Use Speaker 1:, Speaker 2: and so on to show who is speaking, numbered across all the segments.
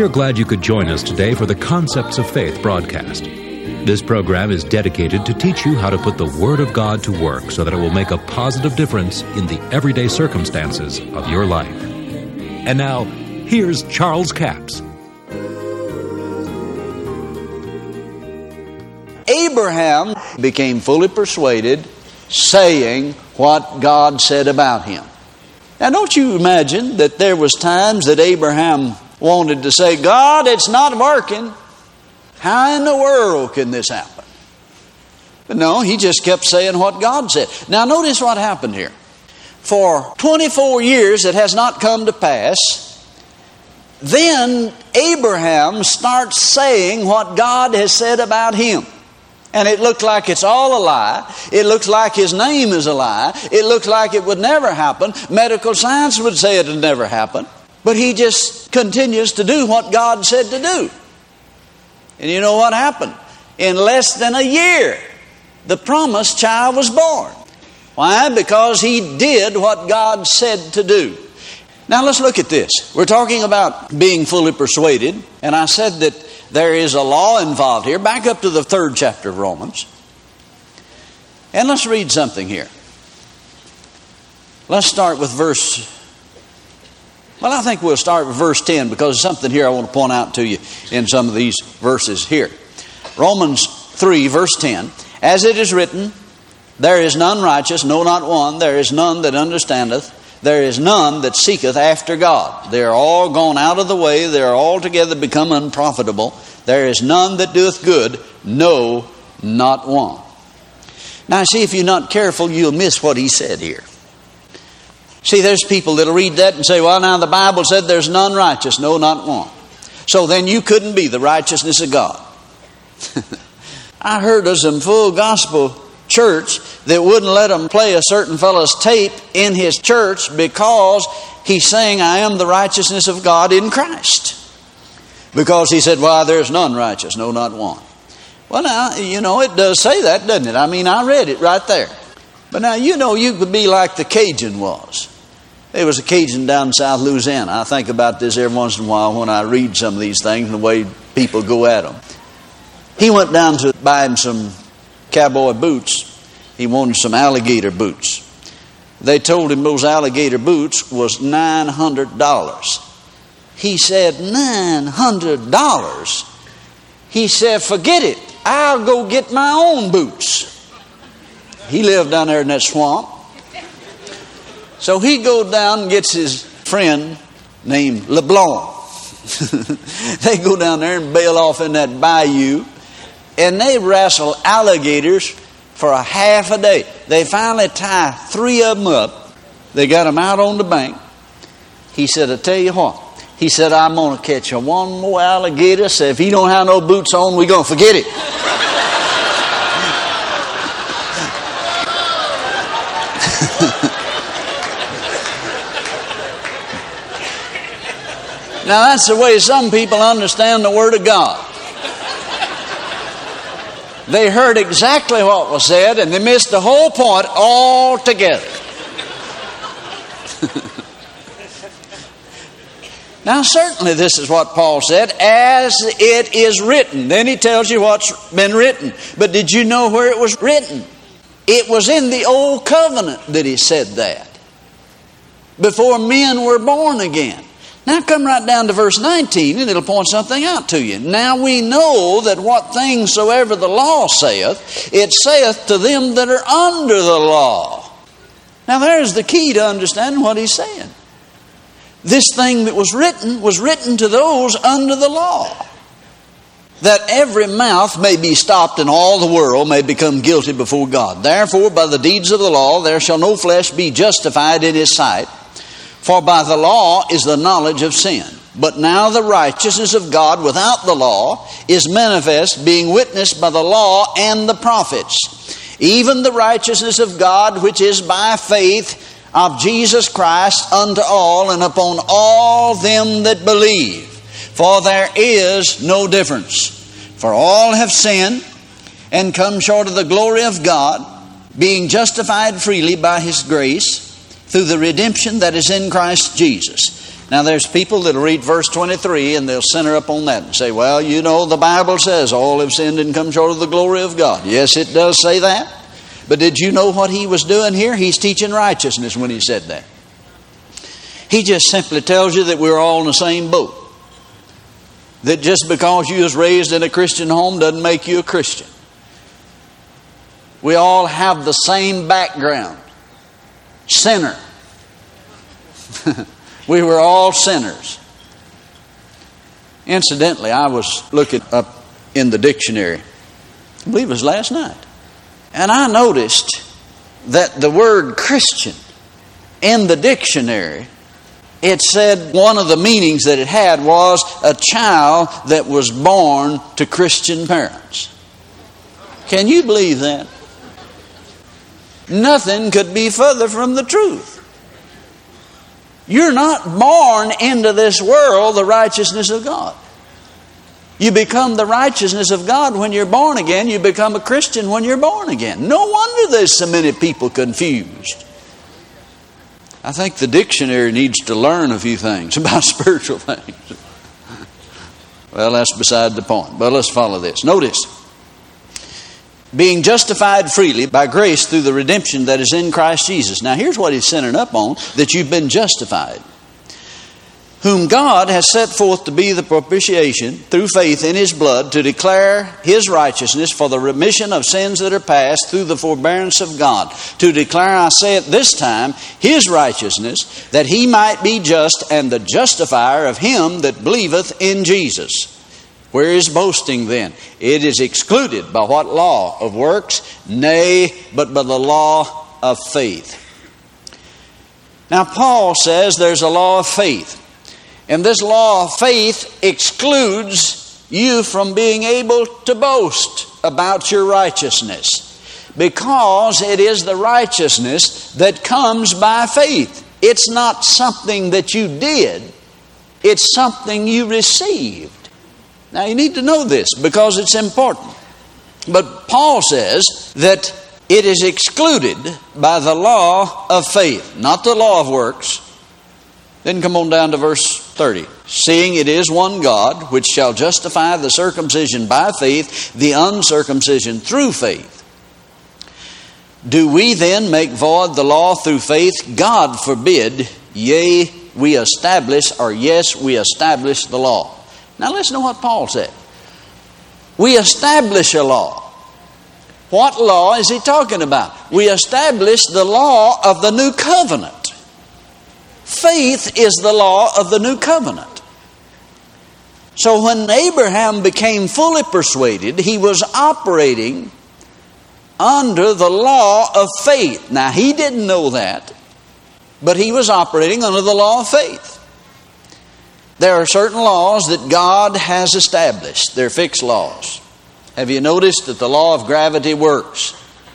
Speaker 1: are glad you could join us today for the Concepts of Faith broadcast. This program is dedicated to teach you how to put the Word of God to work so that it will make a positive difference in the everyday circumstances of your life. And now, here's Charles Capps.
Speaker 2: Abraham became fully persuaded, saying what God said about him. Now, don't you imagine that there was times that Abraham wanted to say, God, it's not working. How in the world can this happen? But no, he just kept saying what God said. Now, notice what happened here. For 24 years it has not come to pass. Then Abraham starts saying what God has said about him. And it looked like it's all a lie. It looks like his name is a lie. It looks like it would never happen. Medical science would say it would never happen. But he just continues to do what God said to do. And you know what happened? In less than a year, the promised child was born. Why? Because he did what God said to do. Now let's look at this. We're talking about being fully persuaded. And I said that there is a law involved here. Back up to the 3rd chapter of Romans. And let's read something here. Let's start with I think we'll start with verse 10 because there's something here I want to point out to you in some of these verses here. Romans 3, verse 10. As it is written, there is none righteous, no, not one. There is none that understandeth. There is none that seeketh after God. They are all gone out of the way. They are altogether become unprofitable. There is none that doeth good, no, not one. Now, see, if you're not careful, you'll miss what he said here. See, there's people that'll read that and say, well, now the Bible said there's none righteous, no, not one. So then you couldn't be the righteousness of God. I heard of some full gospel church that wouldn't let them play a certain fellow's tape in his church because he's saying, I am the righteousness of God in Christ. Because he said, well, there's none righteous, no, not one. Well, now, you know, it does say that, doesn't it? I mean, I read it right there. But now, you know, you could be like the Cajun was. There was a Cajun down in South Louisiana. I think about this every once in a while when I read some of these things and the way people go at them. He went down to buy him some cowboy boots. He wanted some alligator boots. They told him those alligator boots was $900. He said, $900? He said, forget it. I'll go get my own boots. He lived down there in that swamp. So he goes down and gets his friend named LeBlanc. They go down there and bail off in that bayou. And they wrestle alligators for a half a day. They finally tie 3 of them up. They got them out on the bank. He said, I tell you what. He said, I'm going to catch one more alligator. So if he don't have no boots on, we're going to forget it. Now that's the way some people understand the Word of God. They heard exactly what was said and they missed the whole point altogether. Now certainly this is what Paul said, as it is written. Then he tells you what's been written. But did you know where it was written? It was in the Old Covenant that he said that. Before men were born again. Now come right down to verse 19 and it'll point something out to you. Now we know that what things soever the law saith, it saith to them that are under the law. Now there's the key to understanding what he's saying. This thing that was written to those under the law. That every mouth may be stopped and all the world may become guilty before God. Therefore by the deeds of the law there shall no flesh be justified in his sight. For by the law is the knowledge of sin. But now the righteousness of God without the law is manifest, being witnessed by the law and the prophets. Even the righteousness of God which is by faith of Jesus Christ unto all and upon all them that believe. For there is no difference. For all have sinned and come short of the glory of God, being justified freely by his grace, through the redemption that is in Christ Jesus, Now there's people that'll read verse 23 and they'll center up on that and say, well, you know, the Bible says all have sinned and come short of the glory of God. Yes, it does say that. But did you know what he was doing here? He's teaching righteousness when he said that. He just simply tells you that we're all in the same boat. That just because you was raised in a Christian home doesn't make you a Christian. We all have the same background. Sinner. We were all sinners. Incidentally, I was looking up in the dictionary, I believe it was last night, and I noticed that the word Christian in the dictionary, it said one of the meanings that it had was a child that was born to Christian parents. Can you believe that? Nothing could be further from the truth. You're not born into this world the righteousness of God. You become the righteousness of God when you're born again. You become a Christian when you're born again. No wonder there's so many people confused. I think the dictionary needs to learn a few things about spiritual things. Well, that's beside the point. But let's follow this. Notice, being justified freely by grace through the redemption that is in Christ Jesus. Now here's what he's centering up on, that you've been justified. Whom God has set forth to be the propitiation through faith in his blood to declare his righteousness for the remission of sins that are past through the forbearance of God. To declare, I say at this time, his righteousness, that he might be just and the justifier of him that believeth in Jesus. Where is boasting then? It is excluded by what law? Of works? Nay, but by the law of faith. Now Paul says there's a law of faith. And this law of faith excludes you from being able to boast about your righteousness. Because it is the righteousness that comes by faith. It's not something that you did. It's something you received. Now you need to know this because it's important. But Paul says that it is excluded by the law of faith, not the law of works. Then come on down to verse 30. Seeing it is one God, which shall justify the circumcision by faith, the uncircumcision through faith. Do we then make void the law through faith? God forbid. Yea, we establish, or yes, we establish the law. Now listen to what Paul said. We establish a law. What law is he talking about? We establish the law of the new covenant. Faith is the law of the new covenant. So when Abraham became fully persuaded, he was operating under the law of faith. Now he didn't know that, but he was operating under the law of faith. There are certain laws that God has established. They're fixed laws. Have you noticed that the law of gravity works?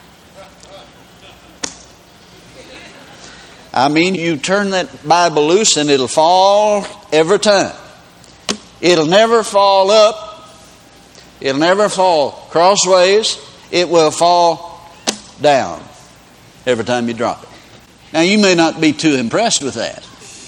Speaker 2: I mean, you turn that Bible loose and it'll fall every time. It'll never fall up. It'll never fall crossways. It will fall down every time you drop it. Now, you may not be too impressed with that.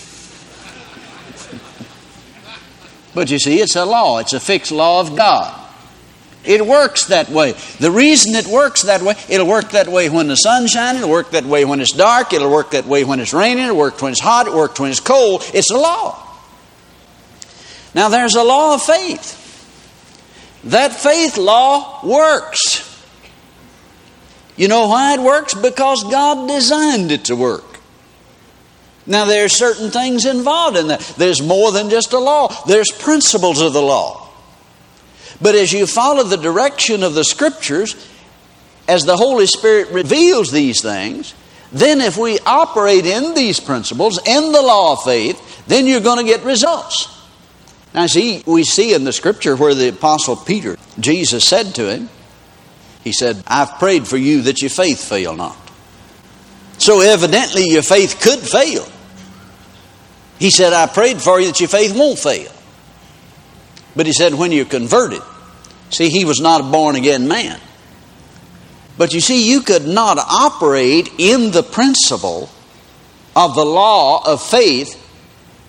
Speaker 2: But you see, it's a law. It's a fixed law of God. It works that way. The reason it works that way, it'll work that way when the sun's shining, it'll work that way when it's dark, it'll work that way when it's raining, it'll work when it's hot, it'll work when it's cold. It's a law. Now there's a law of faith. That faith law works. You know why it works? Because God designed it to work. Now there are certain things involved in that. There's more than just a law. There's principles of the law. But as you follow the direction of the Scriptures, as the Holy Spirit reveals these things, then if we operate in these principles, in the law of faith, then you're going to get results. Now see, we see in the Scripture where the Apostle Peter, Jesus said to him, he said, I've prayed for you that your faith fail not. So evidently your faith could fail. He said, I prayed for you that your faith won't fail. But he said, when you're converted, see, he was not a born again man. But you see, you could not operate in the principle of the law of faith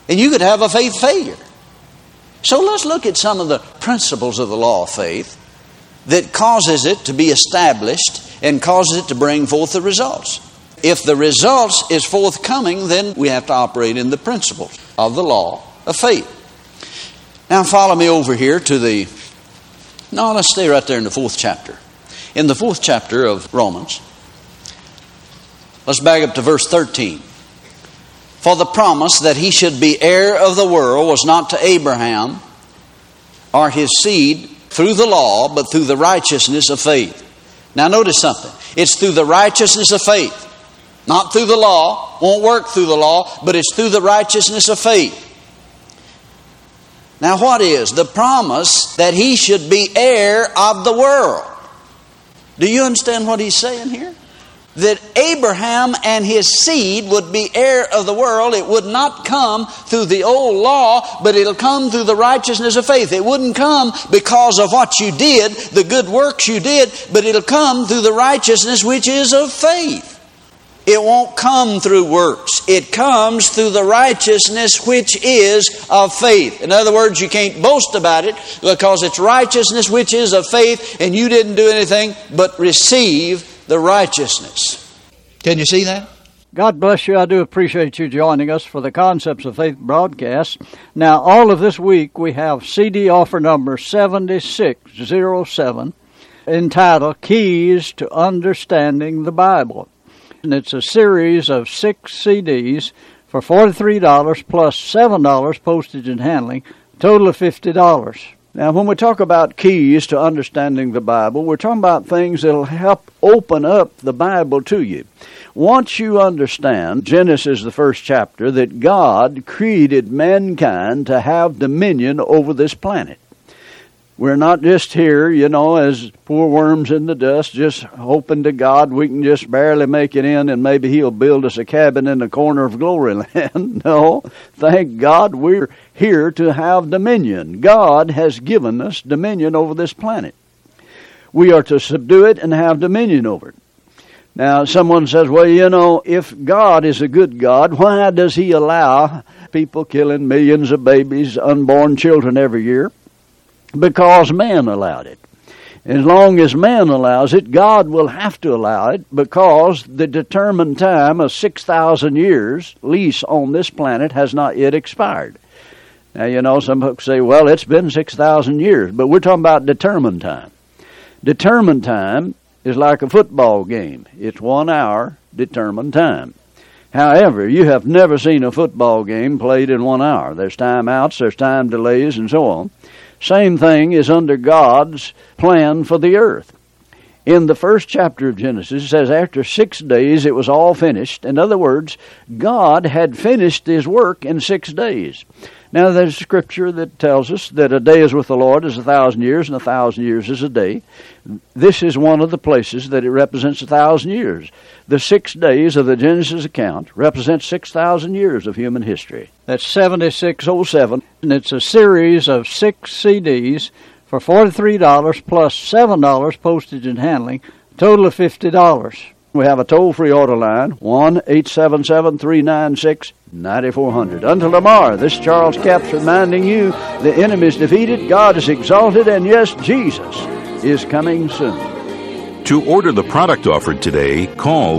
Speaker 2: And you could have a faith failure. So let's look at some of the principles of the law of faith that causes it to be established and causes it to bring forth the results. If the results is forthcoming, then we have to operate in the principles of the law of faith. Now follow me over here to let's stay right there in the 4th chapter. In the 4th chapter of Romans, let's back up to verse 13. For the promise that he should be heir of the world was not to Abraham or his seed through the law, but through the righteousness of faith. Now notice something. It's through the righteousness of faith. Not through the law. Won't work through the law, but it's through the righteousness of faith. Now what is the promise that he should be heir of the world? Do you understand what he's saying here? That Abraham and his seed would be heir of the world. It would not come through the old law, but it'll come through the righteousness of faith. It wouldn't come because of what you did, the good works you did, but it'll come through the righteousness which is of faith. It won't come through works. It comes through the righteousness which is of faith. In other words, you can't boast about it because it's righteousness which is of faith, and you didn't do anything but receive the righteousness. Can you see that?
Speaker 3: God bless you. I do appreciate you joining us for the Concepts of Faith broadcast. Now, all of this week we have CD offer number 7607 entitled Keys to Understanding the Bible. And it's a series of 6 CDs for $43 plus $7 postage and handling, a total of $50. Now, when we talk about keys to understanding the Bible, we're talking about things that will help open up the Bible to you. Once you understand, Genesis, the 1st chapter, that God created mankind to have dominion over this planet. We're not just here, as poor worms in the dust, just hoping to God we can just barely make it in and maybe He'll build us a cabin in the corner of glory land. No, thank God we're here to have dominion. God has given us dominion over this planet. We are to subdue it and have dominion over it. Now, someone says, well, if God is a good God, why does He allow people killing millions of babies, unborn children every year? Because man allowed it. As long as man allows it, God will have to allow it because the determined time of 6,000 years lease on this planet has not yet expired. Now, some folks say, well, it's been 6,000 years, but we're talking about determined time. Determined time is like a football game. It's 1 hour, determined time. However, you have never seen a football game played in 1 hour. There's timeouts, there's time delays, and so on. Same thing is under God's plan for the earth. In the 1st chapter of Genesis, it says after 6 days it was all finished. In other words, God had finished His work in 6 days. Now there's scripture that tells us that a day is with the Lord is 1,000 years, and 1,000 years is a day. This is one of the places that it represents 1,000 years. The 6 days of the Genesis account represent 6,000 years of human history. That's 7607, and it's a series of 6 CDs for $43 plus $7 postage and handling, a total of $50. We have a toll-free order line, 1-877-396-9400. Until tomorrow, this is Charles Capps reminding you the enemy is defeated, God is exalted, and yes, Jesus is coming soon.
Speaker 1: To order the product offered today, call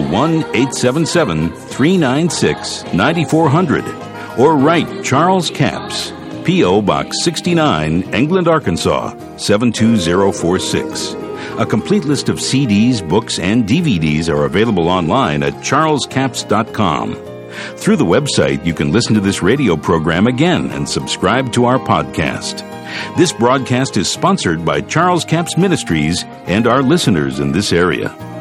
Speaker 1: 1-877-396-9400 or write Charles Capps, P.O. Box 69, England, Arkansas, 72046. A complete list of CDs, books, and DVDs are available online at charlescapps.com. Through the website, you can listen to this radio program again and subscribe to our podcast. This broadcast is sponsored by Charles Capps Ministries and our listeners in this area.